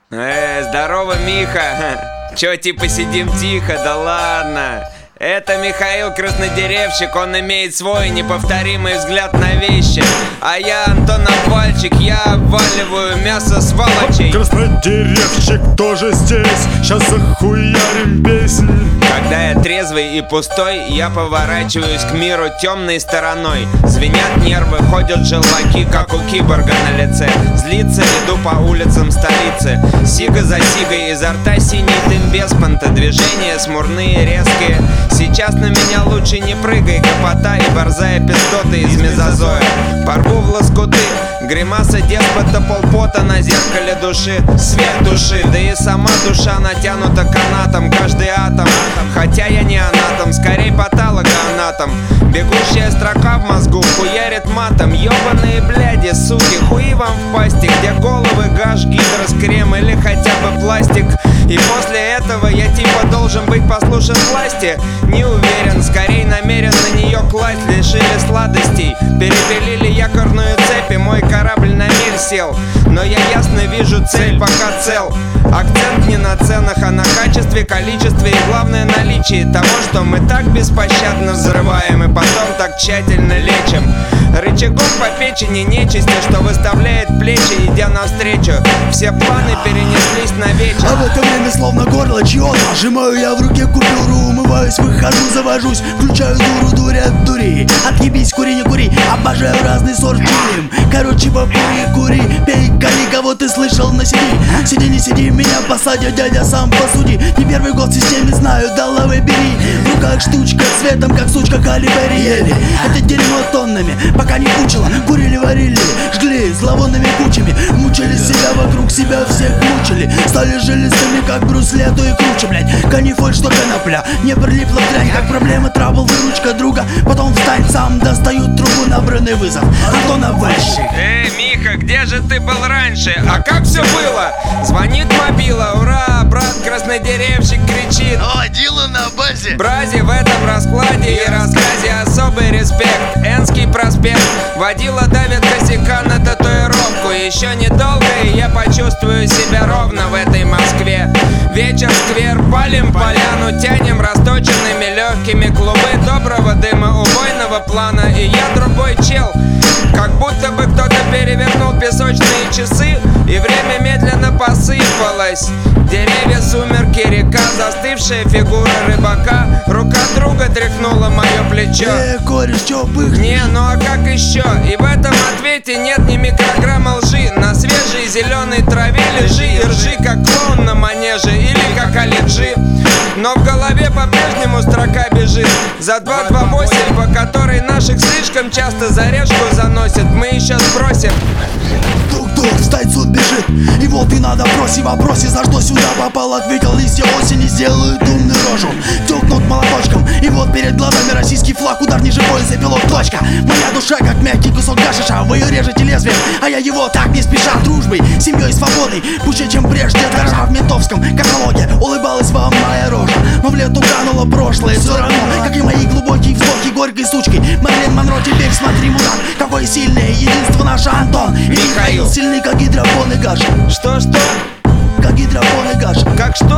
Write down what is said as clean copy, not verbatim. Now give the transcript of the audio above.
Здорово, Миха. Чё, типа сидим тихо? Да ладно. Это Михаил Краснодеревщик, он имеет свой неповторимый взгляд на вещи. А я Антон Обвальчик, я обваливаю мясо сволочей. Краснодеревщик тоже здесь, сейчас захуярим песнь. Когда я трезвый и пустой, я поворачиваюсь к миру темной стороной. Звенят нервы, ходят желваки, как у киборга на лице. Злится, иду по улицам столицы. Сига за сигой, изо рта синий дым без понта. Движения смурные, резкие. Сейчас на меня лучше не прыгай, гопота и борзая пистота из мезозоя. Порву в лоскуты, гримаса деспота, полпота на зеркале души. Свет души, да и сама душа натянута канатом. Каждый атом, хотя я не анатом, скорей патологоанатом. Бегущая строка в мозгу хуярит матом. Ёбаные бляди, суки, хуи вам в пасти, где головы гаш, гидрос, крем или хотя бы пластик. И после этого я типа должен быть послушен власти. Не уверен, скорее намерен на нее класть. Лишили сладостей, перепилили якорную цепь, и мой корабль на мель сел. Но я ясно вижу цель, пока цел. Акцент не на ценах, а на качестве, количестве и главное наличии того, что мы так беспощадно взрываем и потом так тщательно лечим. Рычагом по печени нечисти, что выставляет плечи, идя навстречу. Все планы перенеслись на вечер. А в это время словно горло чьё-то сжимаю я в руке купюру, умываюсь, выхожу, завожусь, включаю дуру, дурят дури. Отъебись, кури, не кури, обожаю разный сорт дым. Короче, попури, кури, пей, кали, кого ты слышал, на сиди. Сиди, не сиди, меня посадят, дядя, сам посуди. Не первый год в системе знаю, доллары бери. В руках штучка цветом, как сучка Калибери ели. Это дерьмо тоннами, пока не кучило. Курили, варили, жгли зловонными кучами. Мучили себя, вокруг себя всех мучили. Стали жилистыми, как бруслету и круче, блядь. Канифоль, что конопля, не прилипла дрянь. Как проблема, трабл, выручка друга. Потом встань сам, достают трубу, набранный вызов. Антон Обвальчик. Миха, где же ты был раньше? А как все было? Звонит мобила, ура, брат Краснодеревщик кричит. О, Дила на базе. Бразе в этом раскладе и рассказе особый респект. Энский проспект, водила давит косяка на татуировку. Еще недолго и я почувствую себя ровно в этой Москве. Вечер, сквер, палим поляну, тянем расточенными легкими клубы доброго дыма убойного плана. И я другой чел, как будто бы кто-то перевернул песочные часы, и время медленно посыпалось. Деревья, сумерки, река, застывшая фигура рыбака. Рука друга тряхнула мое плечо. Кореш, чё пыхнешь? Не, ну а как еще? И в этом ответе нет ни микрограмма лжи. На свежей зеленой траве лежи и ржи, как клоун на манеже или как Алиджи. Но в голове по-прежнему строка бежит за 228, по которой наших слишком часто за решку заносят. Мы еще спросим. Тук-тук, встать, суд бежит. И вот и надо бросить вопросе, за что сюда попал. Ответил, листья осени сделают умную рожу. Тюкнут молоточком, и вот перед глазами российский флаг. Удар ниже пояса, пилот, точка. Моя душа, как мягкий кусок гашиша. Вы ее режете лезвием, а я его так не спеша. Дружбой, семьей, свободой, пуще, чем прежде. Дрожа в ментовском каталоге, улыбалась вам моя рожа. Но в лету кануло прошлое, все равно, как и мои глубокие вздохи горькой сучкой. Марлен Монро, теперь смотри, мудак, какой сильный, единство наше Антон и Михаил. Сильный, как гидропон и гаш. Что? Как гидропон и гаш. Как что?